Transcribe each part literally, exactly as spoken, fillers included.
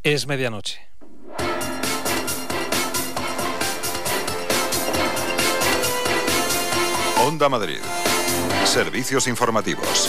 Es medianoche. Onda Madrid. Servicios informativos.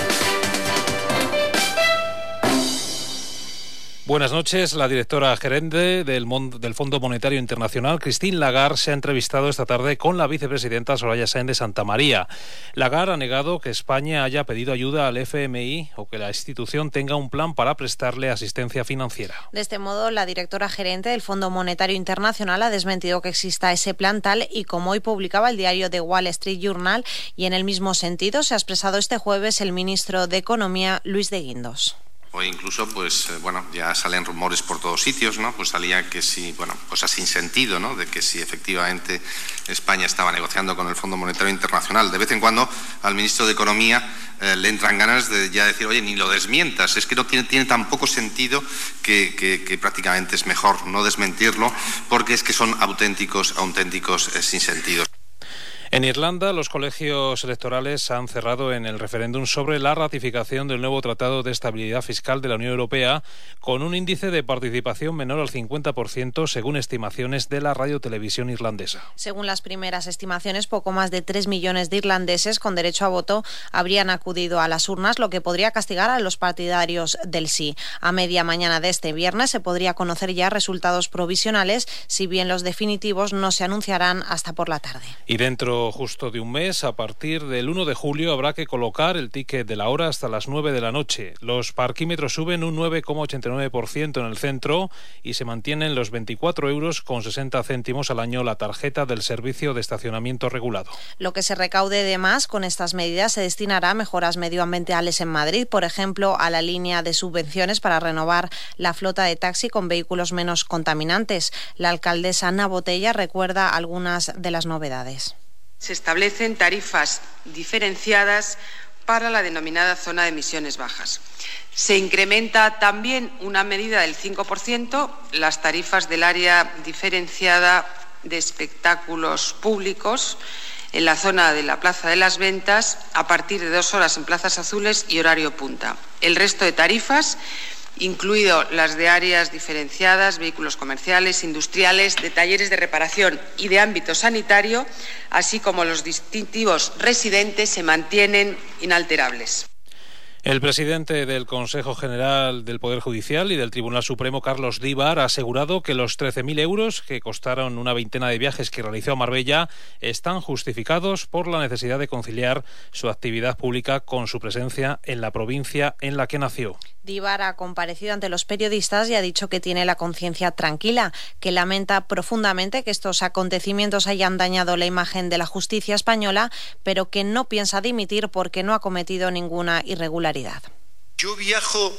Buenas noches. La directora gerente del, Mon- del Fondo Monetario Internacional, Christine Lagarde, se ha entrevistado esta tarde con la vicepresidenta Soraya Sáenz de Santamaría. Lagarde ha negado que España haya pedido ayuda al F M I o que la institución tenga un plan para prestarle asistencia financiera. De este modo, la directora gerente del Fondo Monetario Internacional ha desmentido que exista ese plan tal y como hoy publicaba el diario The Wall Street Journal, y en el mismo sentido se ha expresado este jueves el ministro de Economía, Luis de Guindos. Hoy incluso, pues, eh, bueno, ya salen rumores por todos sitios, ¿no? Pues salía que si, bueno, cosas sin sentido, ¿no? De que si efectivamente España estaba negociando con el Fondo Monetario Internacional. De vez en cuando al ministro de Economía eh, le entran ganas de ya decir, oye, ni lo desmientas, es que no tiene, tiene tan poco sentido que, que, que prácticamente es mejor no desmentirlo, porque es que son auténticos, auténticos eh, sinsentidos. En Irlanda, los colegios electorales han cerrado en el referéndum sobre la ratificación del nuevo Tratado de Estabilidad Fiscal de la Unión Europea, con un índice de participación menor al cincuenta por ciento, según estimaciones de la radiotelevisión irlandesa. Según las primeras estimaciones, poco más de tres millones de irlandeses con derecho a voto habrían acudido a las urnas, lo que podría castigar a los partidarios del sí. A media mañana de este viernes se podría conocer ya resultados provisionales, si bien los definitivos no se anunciarán hasta por la tarde. Y dentro justo de un mes, a partir del uno de julio, habrá que colocar el ticket de la hora hasta las nueve de la noche. Los parquímetros suben un nueve coma ochenta y nueve por ciento en el centro y se mantienen los veinticuatro euros con sesenta céntimos al año la tarjeta del servicio de estacionamiento regulado. Lo que se recaude de más con estas medidas se destinará a mejoras medioambientales en Madrid, por ejemplo, a la línea de subvenciones para renovar la flota de taxi con vehículos menos contaminantes. La alcaldesa Ana Botella recuerda algunas de las novedades. Se establecen tarifas diferenciadas para la denominada zona de emisiones bajas. Se incrementa también una medida del cinco por ciento las tarifas del área diferenciada de espectáculos públicos en la zona de la Plaza de las Ventas a partir de dos horas en plazas azules y horario punta. El resto de tarifas, incluido las de áreas diferenciadas, vehículos comerciales, industriales, de talleres de reparación y de ámbito sanitario, así como los distintivos residentes, se mantienen inalterables. El presidente del Consejo General del Poder Judicial y del Tribunal Supremo, Carlos Díbar, ha asegurado que los trece mil euros que costaron una veintena de viajes que realizó a Marbella están justificados por la necesidad de conciliar su actividad pública con su presencia en la provincia en la que nació. Díbar ha comparecido ante los periodistas y ha dicho que tiene la conciencia tranquila, que lamenta profundamente que estos acontecimientos hayan dañado la imagen de la justicia española, pero que no piensa dimitir porque no ha cometido ninguna irregularidad. Yo viajo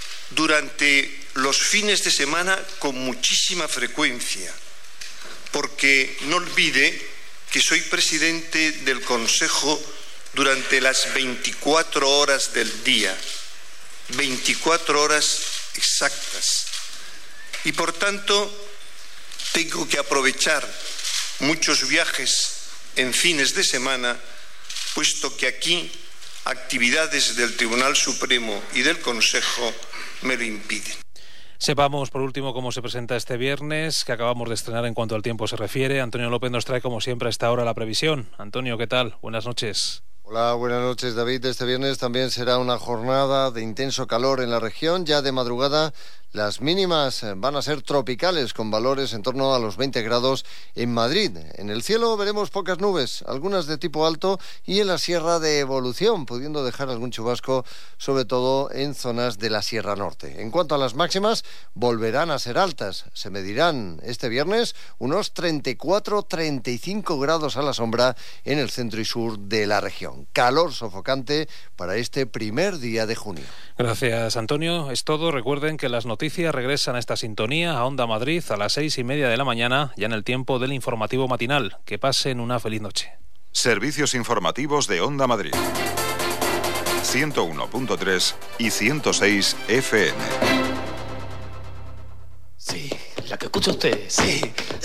durante los fines de semana con muchísima frecuencia, porque no olvide que soy presidente del Consejo durante las veinticuatro horas del día. veinticuatro horas exactas. Y por tanto, tengo que aprovechar muchos viajes en fines de semana, puesto que aquí actividades del Tribunal Supremo y del Consejo me lo impiden. Sepamos, por último, cómo se presenta este viernes, que acabamos de estrenar en cuanto al tiempo se refiere. Antonio López nos trae, como siempre, a esta hora la previsión. Antonio, ¿qué tal? Buenas noches. Hola, buenas noches, David. Este viernes también será una jornada de intenso calor en la región. Ya de madrugada las mínimas van a ser tropicales, con valores en torno a los veinte grados en Madrid. En el cielo veremos pocas nubes, algunas de tipo alto, y en la Sierra de Evolución, pudiendo dejar algún chubasco, sobre todo en zonas de la Sierra Norte. En cuanto a las máximas, volverán a ser altas. Se medirán este viernes unos treinta y cuatro a treinta y cinco grados a la sombra en el centro y sur de la región. Calor sofocante para este primer día de junio. Gracias, Antonio. Es todo. Recuerden que las noticias regresan a esta sintonía, a Onda Madrid, a las seis y media de la mañana, ya en el tiempo del informativo matinal. Que pasen una feliz noche. Servicios informativos de Onda Madrid. ciento uno punto tres y ciento seis F M. Sí, la que escucha usted, sí.